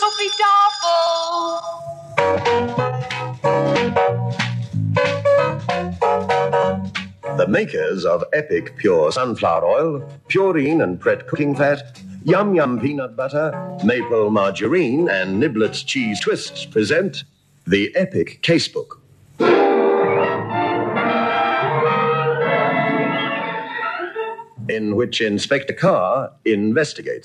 be double. The makers of Epic Pure Sunflower Oil, Purine and Pret Cooking Fat, Yum Yum Peanut Butter, Maple Margarine, and Niblets Cheese Twists present the Epic Casebook. In which Inspector Carr investigates.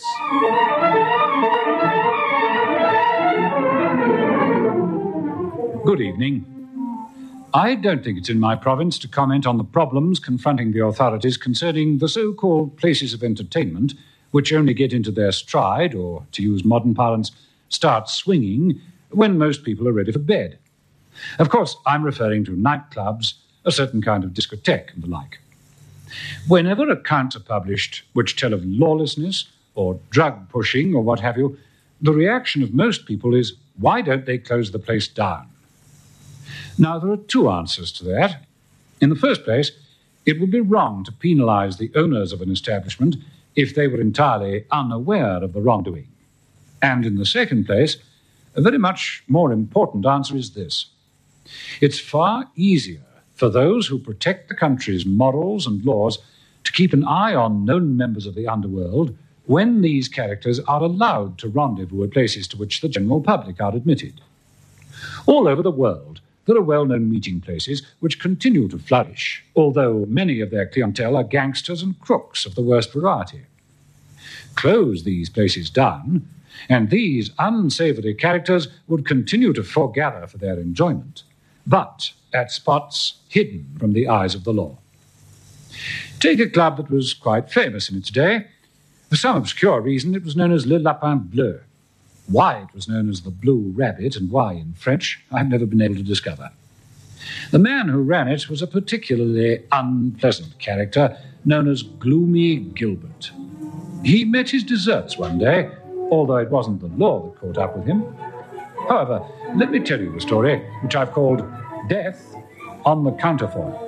Good evening. I don't think it's in my province to comment on the problems confronting the authorities concerning the so-called places of entertainment which only get into their stride, or, to use modern parlance, start swinging when most people are ready for bed. Of course, I'm referring to nightclubs, a certain kind of discotheque and the like. Whenever accounts are published which tell of lawlessness or drug pushing or what have you, the reaction of most people is, why don't they close the place down? Now, there are two answers to that. In the first place, it would be wrong to penalize the owners of an establishment if they were entirely unaware of the wrongdoing. And in the second place, a very much more important answer is this. It's far easier for those who protect the country's morals and laws to keep an eye on known members of the underworld when these characters are allowed to rendezvous at places to which the general public are admitted. All over the world, there are well-known meeting places which continue to flourish, although many of their clientele are gangsters and crooks of the worst variety. Close these places down, and these unsavory characters would continue to foregather for their enjoyment, but at spots hidden from the eyes of the law. Take a club that was quite famous in its day. For some obscure reason, it was known as Le Lapin Bleu. Why it was known as the Blue Rabbit, and why in French, I've never been able to discover. The man who ran it was a particularly unpleasant character known as Gloomy Gilbert. He met his deserts one day, although it wasn't the law that caught up with him. However, let me tell you the story, which I've called Death on the Counterfoil.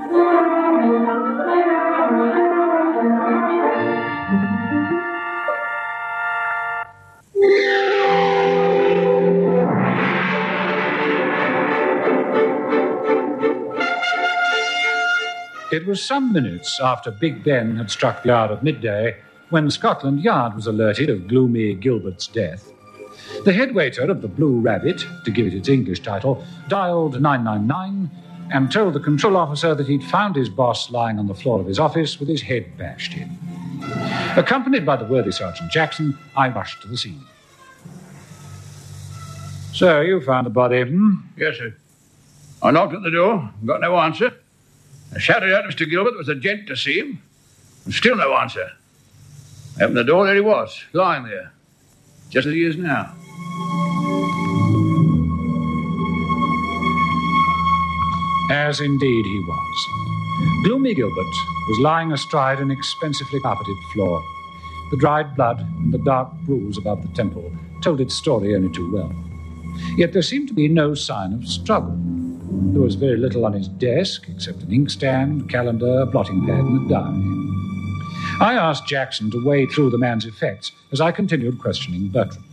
It was some minutes after Big Ben had struck the hour of midday when Scotland Yard was alerted of Gloomy Gilbert's death. The head waiter of the Blue Rabbit, to give it its English title, dialed 999 and told the control officer that he'd found his boss lying on the floor of his office with his head bashed in. Accompanied by the worthy Sergeant Jackson, I rushed to the scene. So, you found the body, Yes, sir. I knocked at the door, got no answer. I shouted out to Mr. Gilbert there was a gent to see him, and still no answer. I opened the door, there he was, lying there, just as he is now. As indeed he was. Gloomy Gilbert was lying astride an expensively carpeted floor. The dried blood and the dark bruise above the temple told its story only too well. Yet there seemed to be no sign of struggle. There was very little on his desk except an inkstand, calendar, a blotting pad, and a diary. I asked Jackson to wade through the man's effects as I continued questioning Bertrand.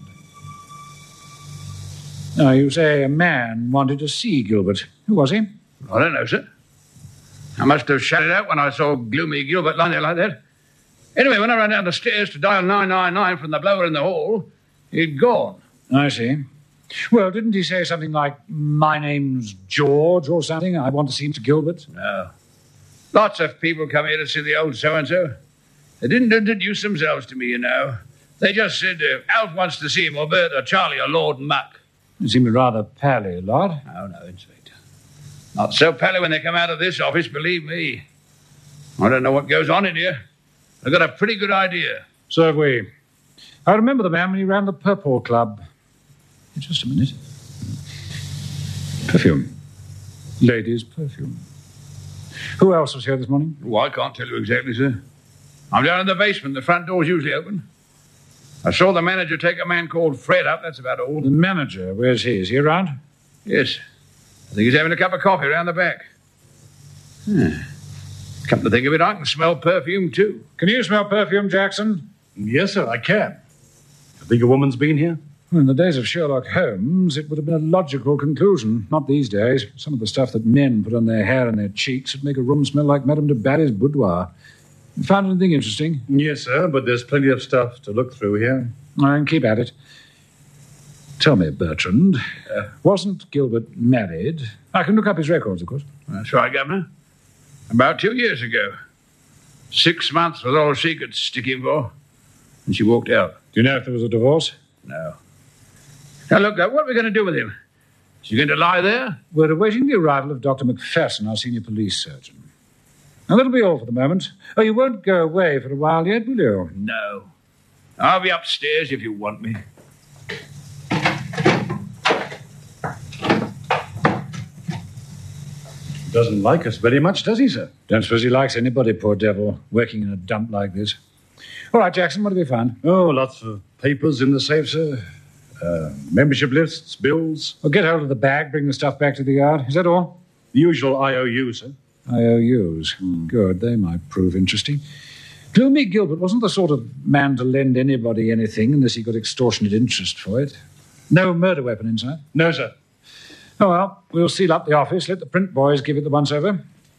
Now, you say a man wanted to see Gilbert. Who was he? I don't know, sir. I must have shut it out when I saw Gloomy Gilbert lying there like that. Anyway, when I ran down the stairs to dial 999 from the blower in the hall, he'd gone. I see. Well, didn't he say something like, my name's George or something? I want to see Mr. Gilbert? No. Lots of people come here to see the old so-and-so. They didn't introduce themselves to me, you know. They just said, Alf wants to see him, or Bert, or Charlie, or Lord Muck. You seem rather pally, Lord. No, Inspector. Not so pally when they come out of this office, believe me. I don't know what goes on in here. I've got a pretty good idea. So have we. I remember the man when he ran the Purple Club. Just a minute. Perfume. Ladies' perfume. Who else was here this morning? Well, I can't tell you exactly, sir. I'm down in the basement. The front door's usually open. I saw the manager take a man called Fred up. That's about all. The manager? Where's he? Is he around? Yes. I think he's having a cup of coffee round the back. Come to think of it, I can smell perfume, too. Can you smell perfume, Jackson? Yes, sir, I can. I think a woman's been here. In the days of Sherlock Holmes, it would have been a logical conclusion. Not these days. Some of the stuff that men put on their hair and their cheeks would make a room smell like Madame de Barry's boudoir. You found anything interesting? Yes, sir, but there's plenty of stuff to look through here. And keep at it. Tell me, Bertrand, wasn't Gilbert married? I can look up his records, of course. That's right, Governor. About 2 years ago. 6 months was all she could stick him for. And she walked out. Do you know if there was a divorce? No. Now, look, what are we going to do with him? Is he going to lie there? We're awaiting the arrival of Dr. Macpherson, our senior police surgeon. And that'll be all for the moment. Oh, you won't go away for a while yet, will you? No. I'll be upstairs if you want me. Doesn't like us very much, does he, sir? Don't suppose he likes anybody, poor devil, working in a dump like this. All right, Jackson, what have you found? Oh, lots of papers in the safe, sir. Membership lists, bills. Well, get hold of the bag, bring the stuff back to the yard. Is that all? The usual IOU, sir. IOUs. Good, they might prove interesting. Gloomy Gilbert wasn't the sort of man to lend anybody anything unless he got extortionate interest for it. No murder weapon inside? No, sir. Oh, well, we'll seal up the office, let the print boys give it the once-over.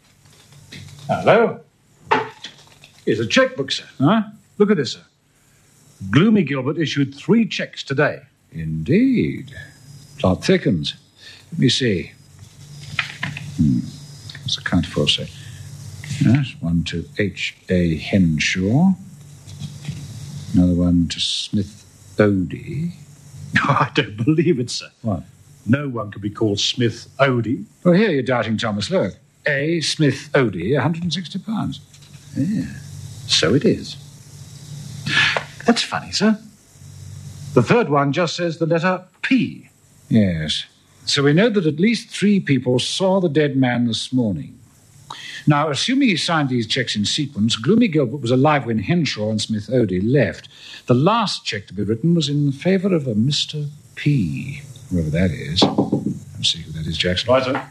Hello? Here's a checkbook, sir. Huh? Look at this, sir. Gloomy Gilbert issued 3 checks today. Indeed. Plot thickens. Let me see. What's the count for, say? Yes, one to H.A. Henshaw. Another one to Smith Odie. Oh, I don't believe it, sir. What? No one could be called Smith Odie. Well, here you're doubting Thomas. Look. A. Smith Odie, £160. Yeah, so it is. That's funny, sir. The third one just says the letter P. Yes. So we know that at least 3 people saw the dead man this morning. Now, assuming he signed these checks in sequence, Gloomy Gilbert was alive when Henshaw and Smith Odie left. The last check to be written was in favour of a Mr. P, whoever that is. Let's see who that is, Jackson. Right, sir.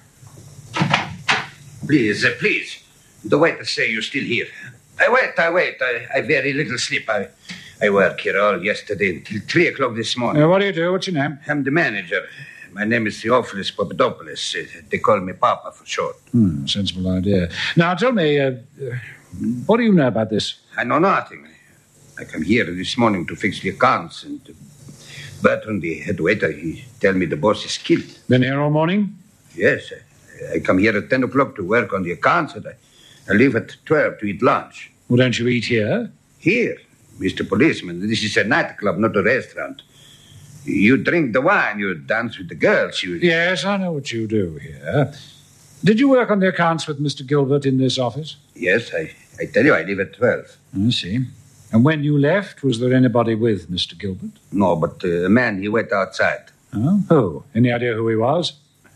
Please. The waiter say you're still here. I wait. I very little sleep. I work here all yesterday until 3 o'clock this morning. What do you do? What's your name? I'm the manager. My name is Theophilus Papadopoulos. They call me Papa for short. Sensible idea. Now, tell me, what do you know about this? I know nothing. I come here this morning to fix the accounts, and Bertrand, the head waiter, he tell me the boss is killed. Been here all morning? Yes. I come here at 10 o'clock to work on the accounts, and I leave at 12 to eat lunch. Well, don't you eat here? Here, Mr. Policeman, this is a nightclub, not a restaurant. You drink the wine, you dance with the girls, you... Yes, I know what you do here. Did you work on the accounts with Mr. Gilbert in this office? Yes, I tell you, I leave at 12. I see. And when you left, was there anybody with Mr. Gilbert? No, but a man, he went outside. Oh? Who? Any idea who he was?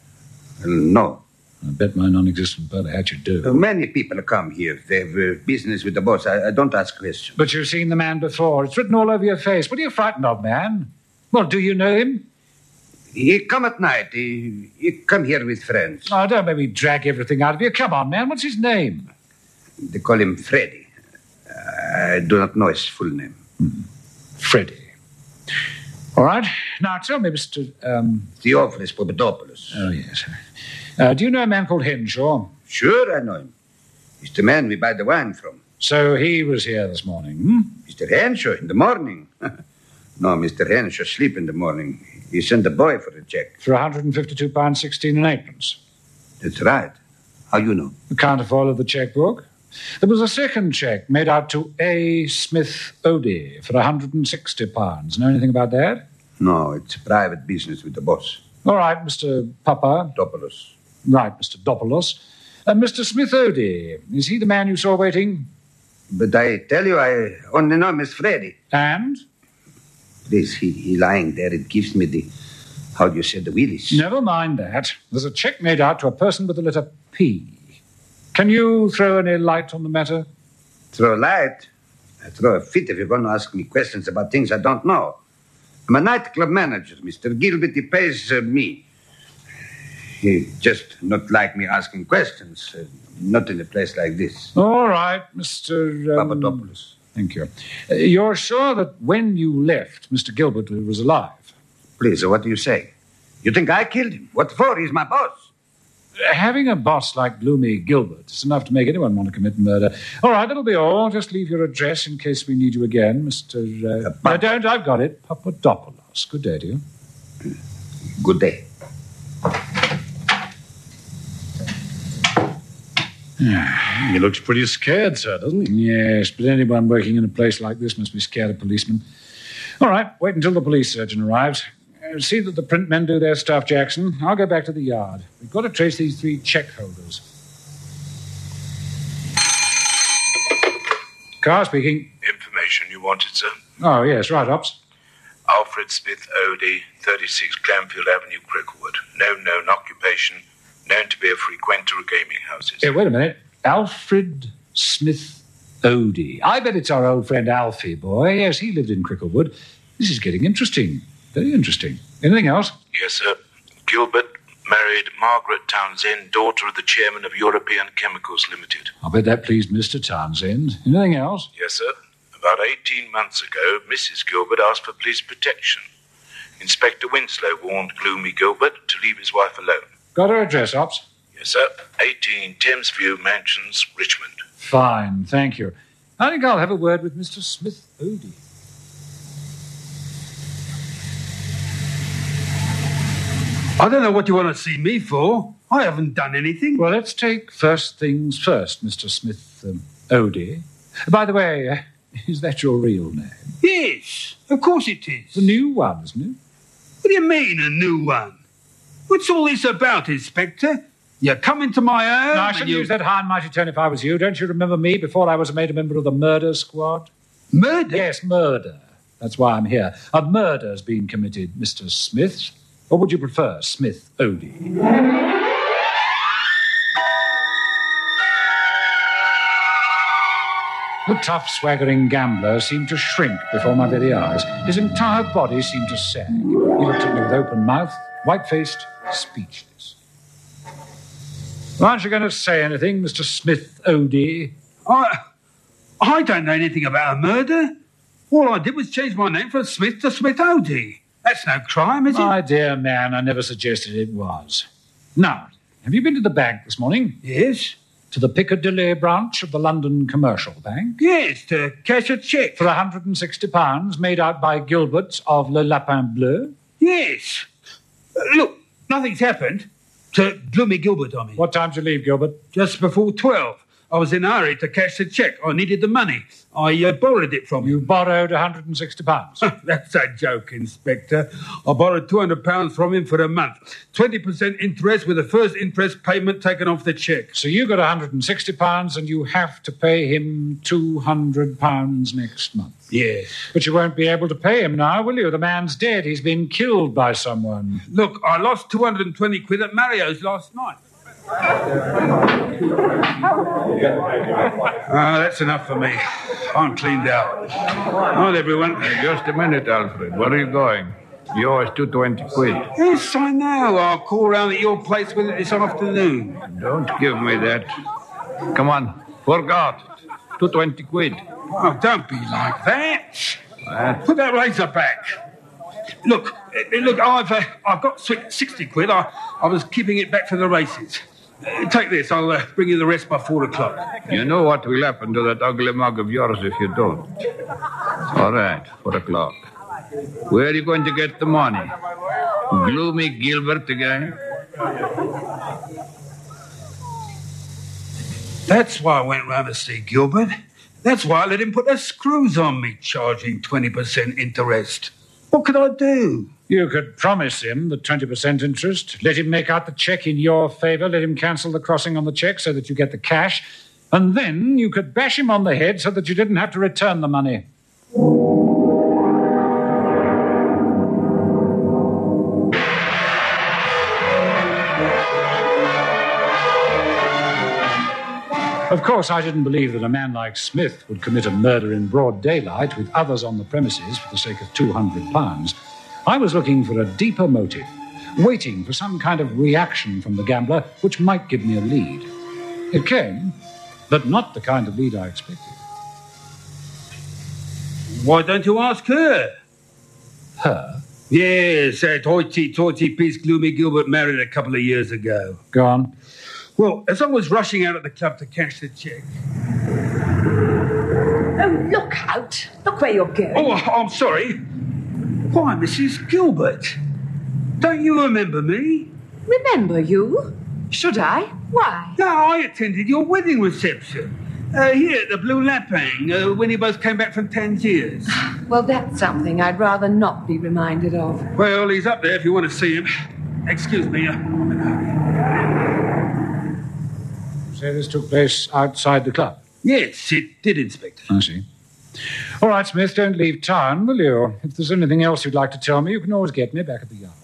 No. I bet my non-existent brother had you do. Many people come here. They have business with the boss. I don't ask questions. But you've seen the man before. It's written all over your face. What are you frightened of, man? Well, do you know him? He come at night. He come here with friends. Oh, don't make me drag everything out of you. Come on, man. What's his name? They call him Freddy. I do not know his full name. Freddy. All right. Now, tell me, Mr. Theophilus Papadopoulos. Oh, yes. Do you know a man called Henshaw? Sure, I know him. He's the man we buy the wine from. So he was here this morning, Mr. Henshaw, in the morning. No, Mr. Henshaw sleep in the morning. He sent a boy for a check. For £152.16 and eightpence. That's right. How you know? The counterfoil of the checkbook. There was a second check made out to A. Smith Odie for £160. Know anything about that? No, it's private business with the boss. All right, Mr. Papadopoulos. Right, Mr. Dopoulos. Mr. Smith Odie, is he the man you saw waiting? But I tell you, I only know Miss Freddy. And? Please, he lying there. It gives me the, how do you say, the willies. Never mind that. There's a check made out to a person with the letter P. Can you throw any light on the matter? Throw light? I throw a fit if you're going to ask me questions about things I don't know. I'm a nightclub manager. Mr. Gilbert, he pays me. He just not like me asking questions. Not in a place like this. All right, Mr. Papadopoulos. Thank you. You're sure that when you left, Mr. Gilbert was alive? Please, what do you say? You think I killed him? What for? He's my boss. Having a boss like Gloomy Gilbert is enough to make anyone want to commit murder. All right, that'll be all. Just leave your address in case we need you again, Mr. No, don't. I've got it. Papadopoulos. Good day to you. Good day. He looks pretty scared, sir, doesn't he? Yes, but anyone working in a place like this must be scared of policemen. All right, wait until the police surgeon arrives. See that the print men do their stuff, Jackson. I'll go back to the yard. We've got to trace these 3 check holders. Carr speaking. Information you wanted, sir? Oh, yes, right, Ops. Alfred Smith Odie, 36 Clamfield Avenue, Cricklewood. No known occupation. Known to be a frequenter of gaming houses. Hey, wait a minute. Alfred Smith Odie. I bet it's our old friend Alfie, boy. Yes, he lived in Cricklewood. This is getting interesting. Very interesting. Anything else? Yes, sir. Gilbert married Margaret Townsend, daughter of the chairman of European Chemicals Limited. I'll bet that pleased Mr. Townsend. Anything else? Yes, sir. About 18 months ago, Mrs. Gilbert asked for police protection. Inspector Winslow warned Gloomy Gilbert to leave his wife alone. Got her address, Ops? Yes, sir. 18 Thamesview Mansions, Richmond. Fine, thank you. I think I'll have a word with Mr. Smith Odie. I don't know what you want to see me for. I haven't done anything. Well, let's take first things first, Mr. Smith Odie. By the way, is that your real name? Yes, of course it is. The new one, isn't it? What do you mean, a new one? What's all this about, Inspector? You come into my home No, I shouldn't use that high and mighty tone if I was you. Don't you remember me before I was made a member of the murder squad? Murder? Yes, murder. That's why I'm here. A murder's been committed, Mr. Smith. Or would you prefer Smith Odie? The tough, swaggering gambler seemed to shrink before my very eyes. His entire body seemed to sag. He looked at me with open mouth, white-faced, speechless. Aren't you going to say anything, Mr. Smith Odie? I don't know anything about a murder. All I did was change my name from Smith to Smith Odie. That's no crime, is it? My dear man, I never suggested it was. Now, have you been to the bank this morning? Yes. To the Piccadilly branch of the London Commercial Bank? Yes, to cash a cheque. For £160 made out by Gilbert of Le Lapin Bleu? Yes. Look, nothing's happened. To Gloomy Gilbert, I mean. What time did you leave, Gilbert? Just before 12. I was in a hurry to cash the cheque. I needed the money. I borrowed it from You borrowed £160? That's a joke, Inspector. I borrowed £200 from him for a month. 20% interest with the first interest payment taken off the cheque. So you got £160 and you have to pay him £200 next month. Yes. But you won't be able to pay him now, will you? The man's dead. He's been killed by someone. Look, I lost 220 quid at Mario's last night. That's enough for me. I'm cleaned out. Not everyone. Just a minute, Alfred. Where are you going? You owe us 220 quid. Yes, I know. I'll call round at your place with it this afternoon. Don't give me that. Come on. Forgot. 220 quid. Oh, don't be like that. Put that razor back. Look, I've got 60 quid. I was keeping it back for the races. Take this. I'll bring you the rest by 4 o'clock. You know what will happen to that ugly mug of yours if you don't. All right, 4 o'clock. Where are you going to get the money? Gloomy Gilbert again? That's why I went round to see Gilbert. That's why I let him put the screws on me, charging 20% interest. What could I do? You could promise him the 20% interest, let him make out the cheque in your favour, let him cancel the crossing on the cheque so that you get the cash, and then you could bash him on the head so that you didn't have to return the money. Of course, I didn't believe that a man like Smith would commit a murder in broad daylight with others on the premises for the sake of £200. I was looking for a deeper motive, waiting for some kind of reaction from the gambler which might give me a lead. It came, but not the kind of lead I expected. Why don't you ask her? Her? Yes, that hoity-toity piece Gloomy Gilbert married a couple of years ago. Go on. Well, as I was rushing out of the club to cash the cheque... Oh, look out. Look where you're going. Oh, I'm sorry. Why, Mrs. Gilbert? Don't you remember me? Remember you? Should I? Why? No, I attended your wedding reception. Here at the Blue Lapang, when you both came back from Tangiers. Well, that's something I'd rather not be reminded of. Well, he's up there if you want to see him. Excuse me, I'm in a hurry. So this took place outside the club? Yes, it did, Inspector. I see. All right, Smith, don't leave town, will you? If there's anything else you'd like to tell me, you can always get me back at the yard.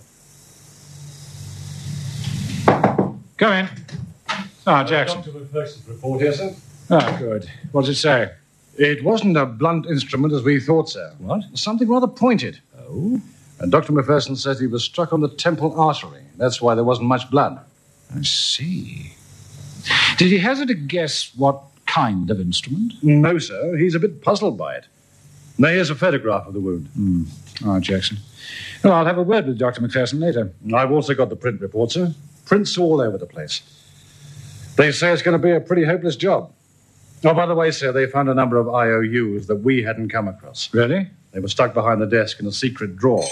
Come in. Ah, Jackson. Dr. McPherson's report here, sir. Ah, good. What does it say? It wasn't a blunt instrument as we thought, sir. What? Something rather pointed. Oh? And Dr. McPherson says he was struck on the temple artery. That's why there wasn't much blood. I see. Did he hazard a guess what kind of instrument? No, sir. He's a bit puzzled by it. Now, here's a photograph of the wound. All right, Jackson. Well, I'll have a word with Dr. McPherson later. I've also got the print report, sir. Prints all over the place. They say it's going to be a pretty hopeless job. Oh, by the way, sir, they found a number of IOUs that we hadn't come across. Really? They were stuck behind the desk in a secret drawer.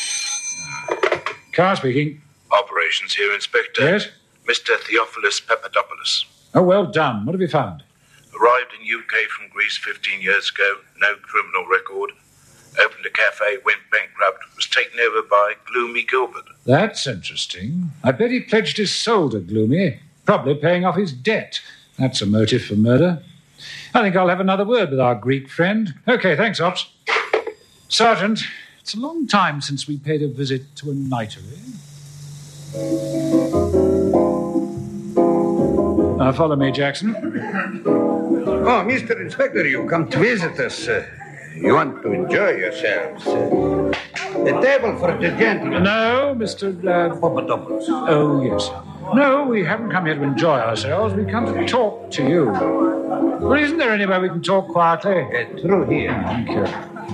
Carr speaking. Operations here, Inspector. Yes? Mr. Theophilus Papadopoulos. Oh, well done. What have you found? Arrived in UK from Greece 15 years ago. No criminal record. Opened a cafe, went bankrupt. Was taken over by Gloomy Gilbert. That's interesting. I bet he pledged his soul to Gloomy, probably paying off his debt. That's a motive for murder. I think I'll have another word with our Greek friend. Okay, thanks, Ops. Sergeant, it's a long time since we paid a visit to a nightery. Follow me, Jackson. Oh, Mr. Inspector, you come to visit us. You want to enjoy yourselves. The table for the gentlemen. No, Mr. Papadopoulos. Oh, yes. No, we haven't come here to enjoy ourselves. We've come to talk to you. Well, isn't there anywhere we can talk quietly? Through here. Thank you.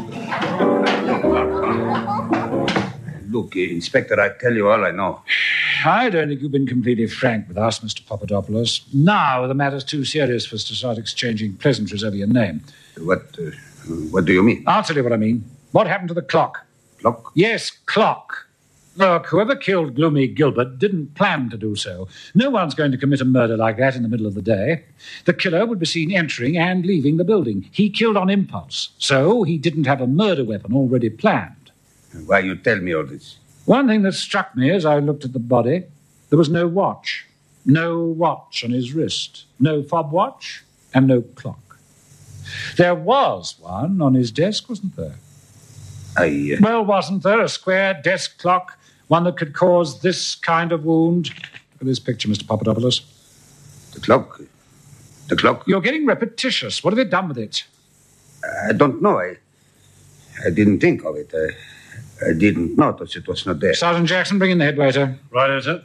Look, Inspector, I tell you all I know. I don't think you've been completely frank with us, Mr. Papadopoulos. Now the matter's too serious for us to start exchanging pleasantries over your name. What do you mean? I'll tell you what I mean. What happened to the clock? Clock? Yes, clock. Look, whoever killed Gloomy Gilbert didn't plan to do so. No one's going to commit a murder like that in the middle of the day. The killer would be seen entering and leaving the building. He killed on impulse, so he didn't have a murder weapon already planned. Why you tell me all this? One thing that struck me as I looked at the body, there was no watch. No watch on his wrist. No fob watch and no clock. There was one on his desk, wasn't there? Well, wasn't there a square desk clock, one that could cause this kind of wound? Look at this picture, Mr. Papadopoulos. The clock? The clock? You're getting repetitious. What have you done with it? I don't know. I didn't think of it. I didn't notice it was not there. Sergeant Jackson, bring in the head waiter. Right, sir.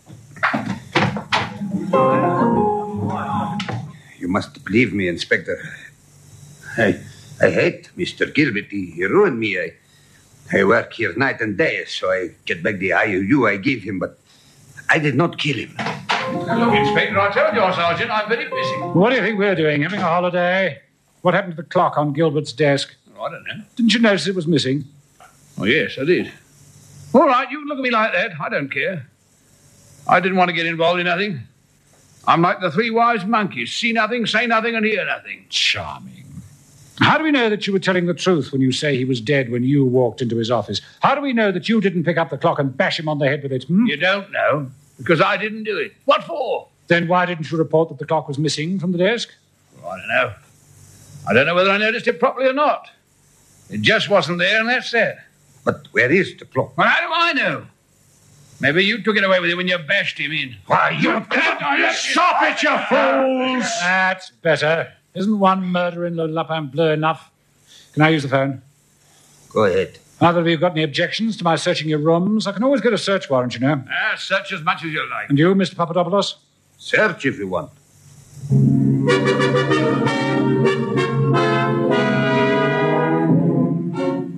You must believe me, Inspector. I hate Mr. Gilbert. He ruined me. I work here night and day, so I get back the IOU I gave him, but I did not kill him. Look, Inspector, I told you, Sergeant, I'm very busy. What do you think we're doing? Having a holiday? What happened to the clock on Gilbert's desk? Oh, I don't know. Didn't you notice it was missing? Oh, yes, I did. All right, you can look at me like that. I don't care. I didn't want to get involved in nothing. I'm like the three wise monkeys. See nothing, say nothing, and hear nothing. Charming. How do we know that you were telling the truth when you say he was dead when you walked into his office? How do we know that you didn't pick up the clock and bash him on the head with it? You don't know, because I didn't do it. What for? Then why didn't you report that the clock was missing from the desk? Well, I don't know. I don't know whether I noticed it properly or not. It just wasn't there, and that's it. But where is the clock? Well, how do I know? Maybe you took it away with you when you bashed him in. Why, you... Stop it, you fools! That's better. Isn't one murder in Le Lapin Bleu enough? Can I use the phone? Go ahead. Either of you got any objections to my searching your rooms? I can always get a search warrant, you know. Search as much as you like. And you, Mr. Papadopoulos? Search if you want.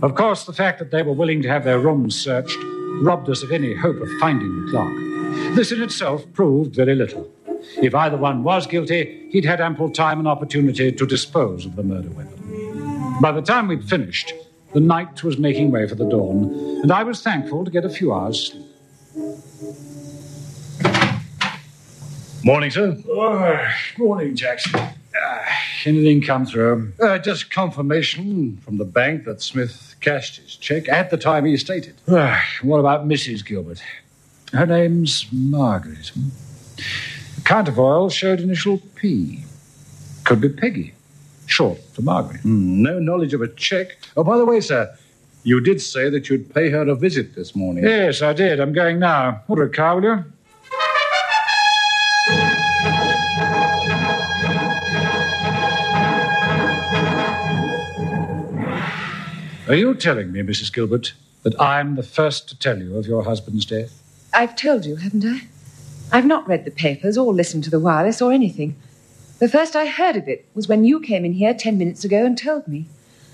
Of course, the fact that they were willing to have their rooms searched robbed us of any hope of finding the clock. This in itself proved very little. If either one was guilty, he'd had ample time and opportunity to dispose of the murder weapon. By the time we'd finished, the night was making way for the dawn, and I was thankful to get a few hours' sleep. Morning, sir. Morning, Jackson. Anything come through? Just confirmation from the bank that Smith cashed his check at the time he stated. What about Mrs. Gilbert? Her name's Margaret. The counterfoil showed initial P. Could be Peggy. Short for Margaret. No knowledge of a check. Oh, by the way, sir, you did say that you'd pay her a visit this morning. Yes, I did. I'm going now. Order a car, will you? Are you telling me, Mrs. Gilbert, that I'm the first to tell you of your husband's death? I've told you, haven't I? I've not read the papers or listened to the wireless or anything. The first I heard of it was when you came in here 10 minutes ago and told me.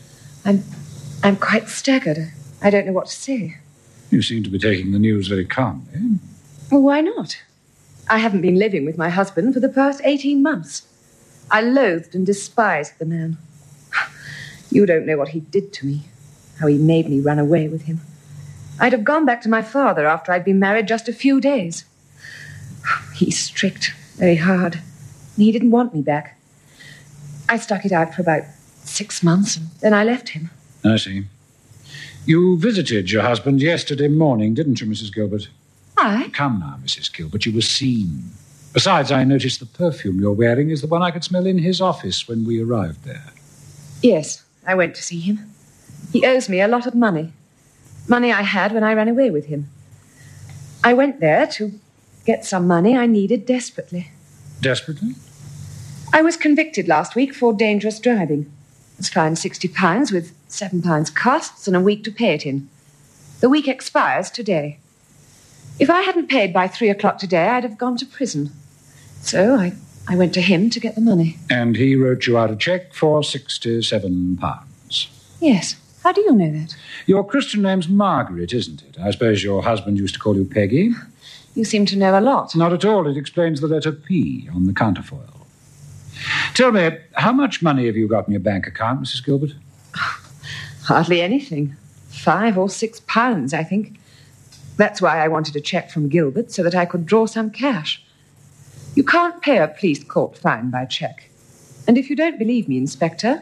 I'm quite staggered. I don't know what to say. You seem to be taking the news very calmly. Well, why not? I haven't been living with my husband for the past 18 months. I loathed and despised the man. You don't know what he did to me, how he made me run away with him. I'd have gone back to my father after I'd been married just a few days. He's strict, very hard, and he didn't want me back. I stuck it out for about 6 months, and then I left him. I see. You visited your husband yesterday morning, didn't you, Mrs. Gilbert? I? Come now, Mrs. Gilbert, you were seen. Besides, I noticed the perfume you're wearing is the one I could smell in his office when we arrived there. Yes, I went to see him. He owes me a lot of money. Money I had when I ran away with him. I went there to get some money I needed desperately. Desperately? I was convicted last week for dangerous driving. I was fined £60 with £7 costs and a week to pay it in. The week expires today. If I hadn't paid by 3 o'clock today, I'd have gone to prison. So I went to him to get the money. And he wrote you out a cheque for £67. Yes. How do you know that? Your Christian name's Margaret, isn't it? I suppose your husband used to call you Peggy. You seem to know a lot. Not at all. It explains the letter P on the counterfoil. Tell me, how much money have you got in your bank account, Mrs. Gilbert? Hardly anything. £5 or £6, I think. That's why I wanted a cheque from Gilbert, so that I could draw some cash. You can't pay a police court fine by cheque. And if you don't believe me, Inspector,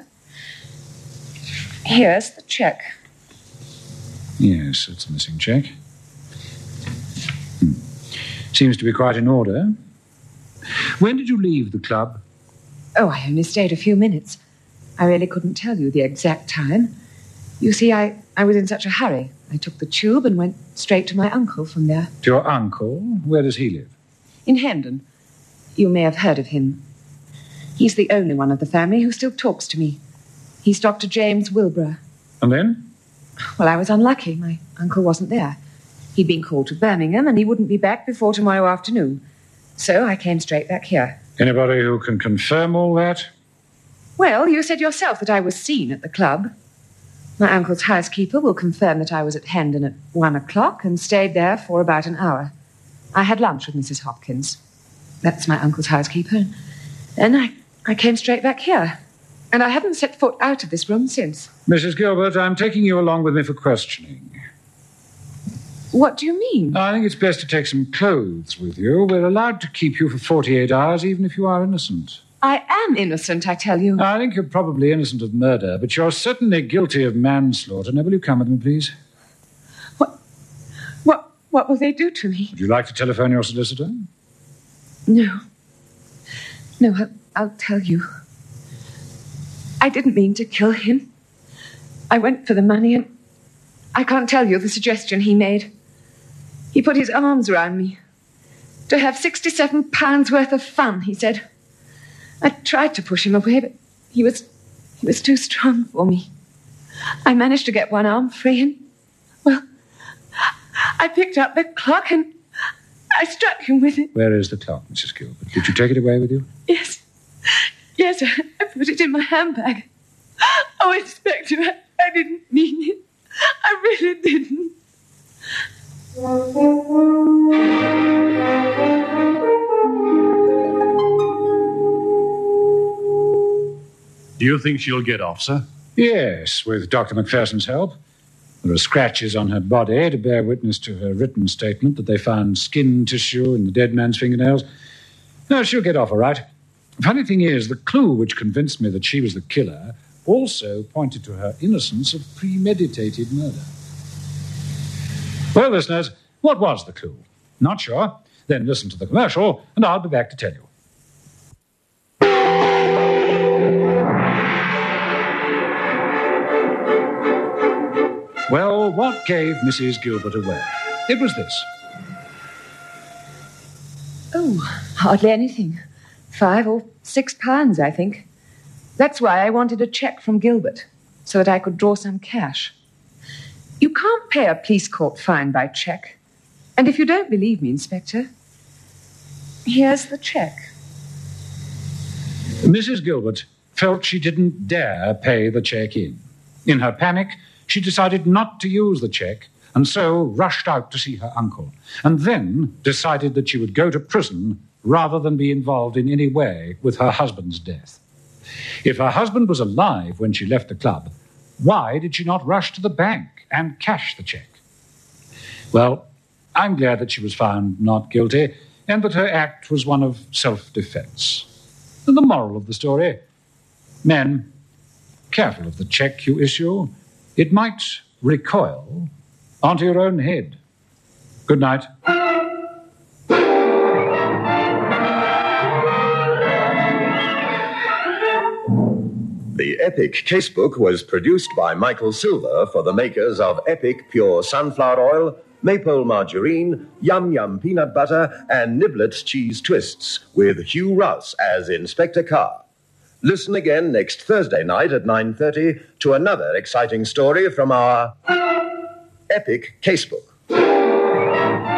here's the cheque. Yes, it's a missing cheque. Seems to be quite in order. When did you leave the club? Oh, I only stayed a few minutes. I really couldn't tell you the exact time. You see, I was in such a hurry. I took the tube and went straight to my uncle from there. To your uncle? Where does he live? In Hendon. You may have heard of him. He's the only one of the family who still talks to me. He's Dr. James Wilbur. And then? Well, I was unlucky. My uncle wasn't there. He'd been called to Birmingham, and he wouldn't be back before tomorrow afternoon. So I came straight back here. Anybody who can confirm all that? Well, you said yourself that I was seen at the club. My uncle's housekeeper will confirm that I was at Hendon at 1 o'clock and stayed there for about an hour. I had lunch with Mrs. Hopkins. That's my uncle's housekeeper. Then I came straight back here. And I haven't set foot out of this room since. Mrs. Gilbert, I'm taking you along with me for questioning. What do you mean? I think it's best to take some clothes with you. We're allowed to keep you for 48 hours, even if you are innocent. I am innocent, I tell you. I think you're probably innocent of murder, but you're certainly guilty of manslaughter. Now, will you come with me, please? What will they do to me? Would you like to telephone your solicitor? No. No, I'll tell you. I didn't mean to kill him. I went for the money, and I can't tell you the suggestion he made. He put his arms around me. To have £67 worth of fun, he said. I tried to push him away, but he was too strong for me. I managed to get one arm free, and, well, I picked up the clock and I struck him with it. Where is the clock, Mrs. Gilbert? Did you take it away with you? Yes. Yes, I put it in my handbag. Oh, Inspector, I didn't mean it. I really didn't. Do you think she'll get off, sir? Yes, with Dr. Macpherson's help. There are scratches on her body to bear witness to her written statement that they found skin tissue in the dead man's fingernails. No, she'll get off all right. Funny thing is, the clue which convinced me that she was the killer also pointed to her innocence of premeditated murder. Well, listeners, what was the clue? Not sure? Then listen to the commercial, and I'll be back to tell you. Well, what gave Mrs. Gilbert away? It was this. Oh, hardly anything. 5 or 6 pounds, I think. That's why I wanted a cheque from Gilbert, so that I could draw some cash. You can't pay a police court fine by cheque. And if you don't believe me, Inspector, here's the cheque. Mrs. Gilbert felt she didn't dare pay the cheque in. In her panic, she decided not to use the cheque and so rushed out to see her uncle, and then decided that she would go to prison rather than be involved in any way with her husband's death. If her husband was alive when she left the club, why did she not rush to the bank and cash the cheque? Well, I'm glad that she was found not guilty and that her act was one of self-defense. And the moral of the story: men, careful of the cheque you issue. It might recoil onto your own head. Good night. The Epic Casebook was produced by Michael Silver for the makers of Epic Pure Sunflower Oil, Maypole Margarine, Yum Yum Peanut Butter, and Niblets Cheese Twists, with Hugh Rouse as Inspector Carr. Listen again next Thursday night at 9:30 to another exciting story from our Epic Casebook.